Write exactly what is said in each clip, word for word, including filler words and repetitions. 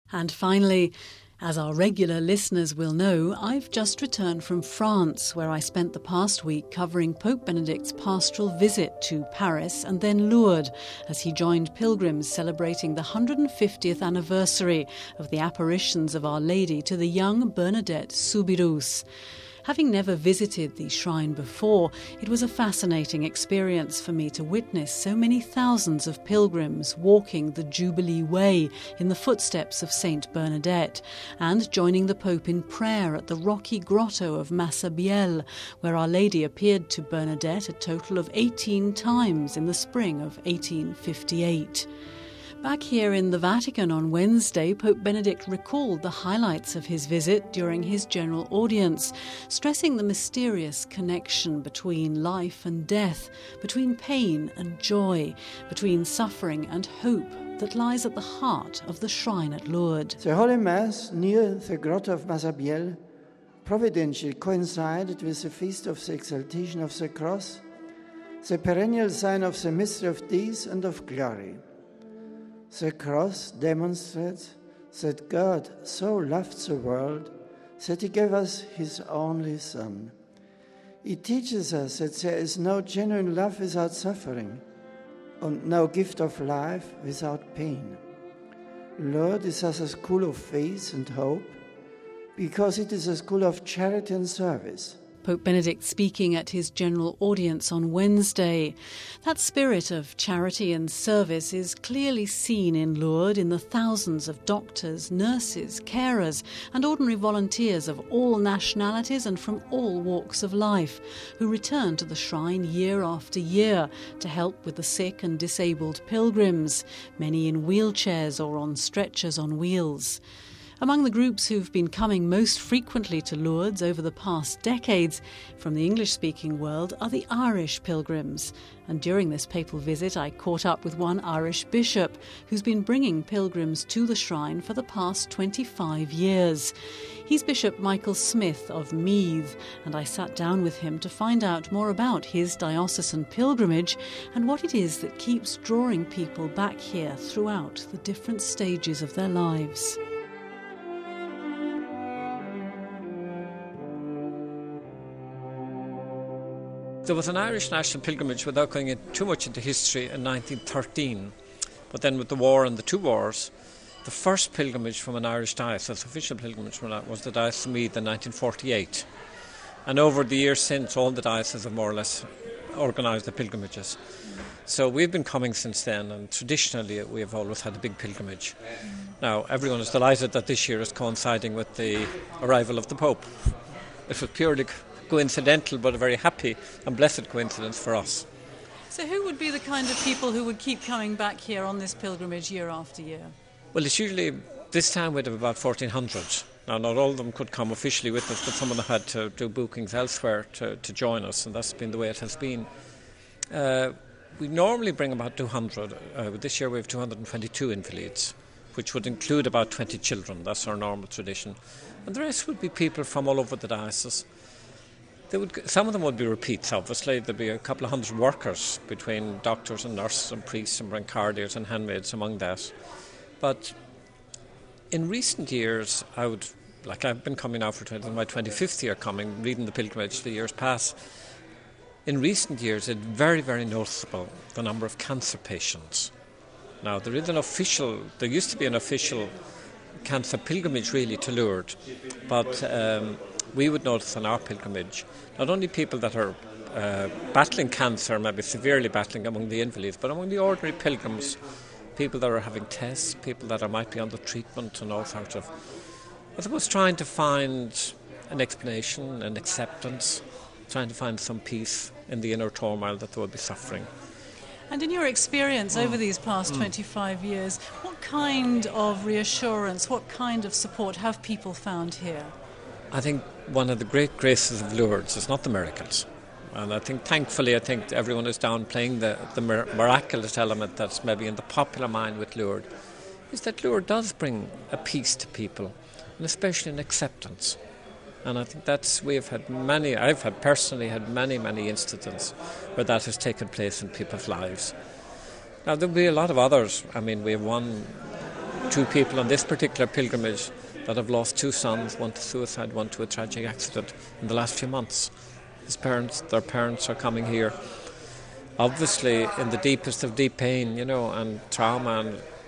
And finally, as our regular listeners will know, I've just returned from France, where I spent the past week covering Pope Benedict's pastoral visit to Paris and then Lourdes, as he joined pilgrims celebrating the one hundred fiftieth anniversary of the apparitions of Our Lady to the young Bernadette Soubirous. Having never visited the shrine before, it was a fascinating experience for me to witness so many thousands of pilgrims walking the Jubilee Way in the footsteps of Saint Bernadette and joining the Pope in prayer at the rocky grotto of Massabielle, where Our Lady appeared to Bernadette a total of eighteen times in the spring of eighteen fifty-eight. Back here in the Vatican on Wednesday, Pope Benedict recalled the highlights of his visit during his general audience, stressing the mysterious connection between life and death, between pain and joy, between suffering and hope that lies at the heart of the shrine at Lourdes. The Holy Mass near the grotto of Massabielle providentially coincided with the feast of the exaltation of the cross, the perennial sign of the mystery of death and of glory. The cross demonstrates that God so loved the world that he gave us his only Son. It teaches us that there is no genuine love without suffering and no gift of life without pain. Lord is thus a school of faith and hope because it is a school of charity and service. Pope Benedict speaking at his general audience on Wednesday. That spirit of charity and service is clearly seen in Lourdes in the thousands of doctors, nurses, carers and ordinary volunteers of all nationalities and from all walks of life who return to the shrine year after year to help with the sick and disabled pilgrims, many in wheelchairs or on stretchers on wheels. Among the groups who've been coming most frequently to Lourdes over the past decades from the English-speaking world are the Irish pilgrims. And during this papal visit, I caught up with one Irish bishop who's been bringing pilgrims to the shrine for the past twenty-five years. He's Bishop Michael Smith of Meath, and I sat down with him to find out more about his diocesan pilgrimage and what it is that keeps drawing people back here throughout the different stages of their lives. There was an Irish national pilgrimage, without going in too much into history, in nineteen thirteen. But then with the war and the two wars, the first pilgrimage from an Irish diocese, official pilgrimage from that, was the Diocese of Meath in nineteen forty-eight. And over the years since, all the dioceses have more or less organised the pilgrimages. So we've been coming since then, and traditionally we have always had a big pilgrimage. Now, everyone is delighted that this year is coinciding with the arrival of the Pope. It was purely coincidental, but a very happy and blessed coincidence for us. So who would be the kind of people who would keep coming back here on this pilgrimage year after year? Well, it's usually, this time we'd have about fourteen hundred. Now, not all of them could come officially with us, but some of them had to do bookings elsewhere to, to join us, and that's been the way it has been. Uh, we normally bring about two hundred. Uh, this year we have two hundred twenty-two invalids, which would include about twenty children. That's our normal tradition. And the rest would be people from all over the diocese. They would, some of them would be repeats, obviously. There'd be a couple of hundred workers between doctors and nurses and priests and brancardiers and handmaids among that. But in recent years, I would, like I've been coming now for twenty, my twenty-fifth year coming, reading the pilgrimage the years past. In recent years, it's very, very noticeable the number of cancer patients. Now, there is an official, there used to be an official cancer pilgrimage really to Lourdes, but um, we would notice on our pilgrimage not only people that are uh, battling cancer, maybe severely battling among the invalids, but among the ordinary pilgrims, people that are having tests, people that are, might be under treatment and all sorts of, I suppose, trying to find an explanation, an acceptance, trying to find some peace in the inner turmoil that they will be suffering. And in your experience mm. over these past mm. twenty-five years, what kind of reassurance, what kind of support have people found here? I think one of the great graces of Lourdes is not the miracles. And I think, thankfully, I think everyone is downplaying the, the mir- miraculous element that's maybe in the popular mind with Lourdes, is that Lourdes does bring a peace to people, and especially an acceptance. And I think that's, we've had many, I've had personally had many, many instances where that has taken place in people's lives. Now, there'll be a lot of others. I mean, we have one two people on this particular pilgrimage that have lost two sons, one to suicide, one to a tragic accident in the last few months. His parents, their parents are coming here, obviously in the deepest of deep pain, you know, and trauma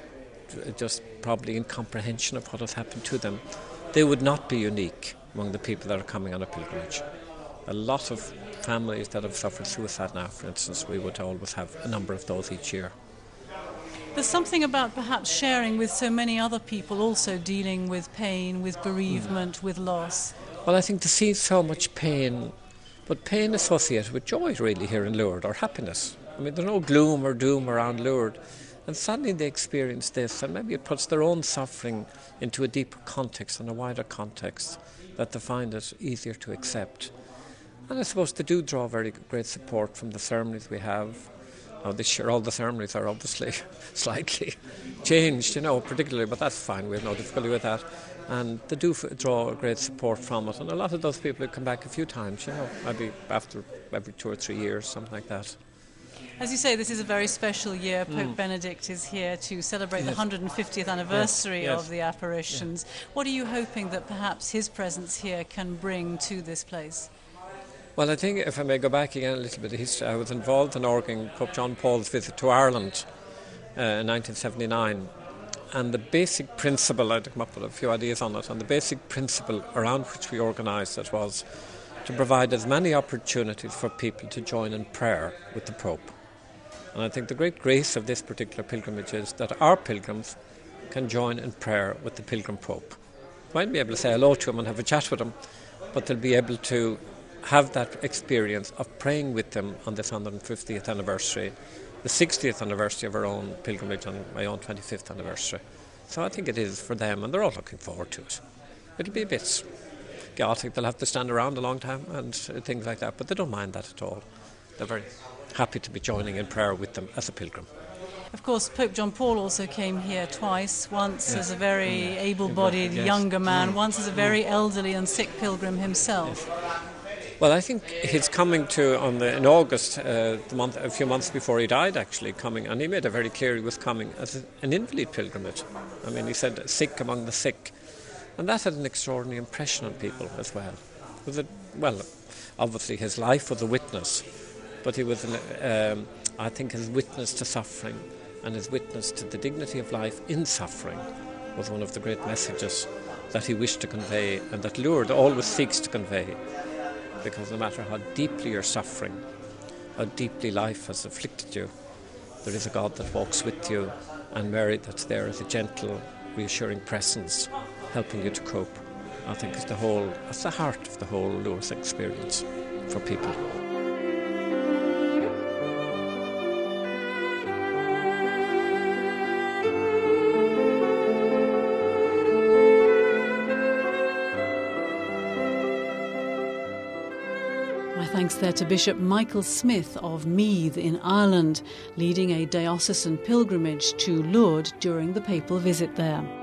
and just probably incomprehension of what has happened to them. They would not be unique among the people that are coming on a pilgrimage. A lot of families that have suffered suicide now, for instance, we would always have a number of those each year. There's something about perhaps sharing with so many other people also dealing with pain, with bereavement, mm. with loss. Well, I think to see so much pain, but pain associated with joy really here in Lourdes, or happiness. I mean, there's no gloom or doom around Lourdes. And suddenly they experience this, and maybe it puts their own suffering into a deeper context and a wider context that they find it easier to accept. And I suppose they do draw very great support from the ceremonies we have. Now, this year all the ceremonies are obviously slightly changed, you know, particularly, but that's fine, we have no difficulty with that. And they do f- draw great support from it. And a lot of those people have come back a few times, you know, maybe after every two or three years, something like that. As you say, this is a very special year. Pope mm. Benedict is here to celebrate yes. the one hundred fiftieth anniversary yes. Yes. of the apparitions. Yeah. What are you hoping that perhaps his presence here can bring to this place? Well, I think if I may go back again a little bit of history, I was involved in organising Pope John Paul's visit to Ireland uh, in nineteen seventy-nine. And the basic principle, I'd come up with a few ideas on it, and the basic principle around which we organised it was to provide as many opportunities for people to join in prayer with the Pope. And I think the great grace of this particular pilgrimage is that our pilgrims can join in prayer with the pilgrim Pope. They might be able to say hello to him and have a chat with him, but they'll be able to have that experience of praying with them on this one hundred fiftieth anniversary, the sixtieth anniversary of our own pilgrimage and my own twenty-fifth anniversary. So I think it is for them, and they're all looking forward to it. It'll be a bit chaotic, they'll have to stand around a long time and things like that, but they don't mind that at all. They're very happy to be joining in prayer with them as a pilgrim. Of course, Pope John Paul also came here twice, once yes. as a very mm. able-bodied yes. younger man, mm. once as a very elderly and sick pilgrim himself. Yes. Well, I think his coming to on the in August, uh, the month, a few months before he died, actually coming, and he made it very clear he was coming as a, an invalid pilgrimage. I mean, he said sick among the sick, and that had an extraordinary impression on people as well. Was it well? Obviously, his life was a witness, but he was, an, um, I think, his witness to suffering and his witness to the dignity of life in suffering was one of the great messages that he wished to convey, and that Lourdes always seeks to convey. Because no matter how deeply you're suffering, how deeply life has afflicted you, there is a God that walks with you, and Mary that's there as a gentle, reassuring presence, helping you to cope. I think it's the whole, it's the heart of the whole Lourdes experience for people. Thanks there to Bishop Michael Smith of Meath in Ireland, leading a diocesan pilgrimage to Lourdes during the papal visit there.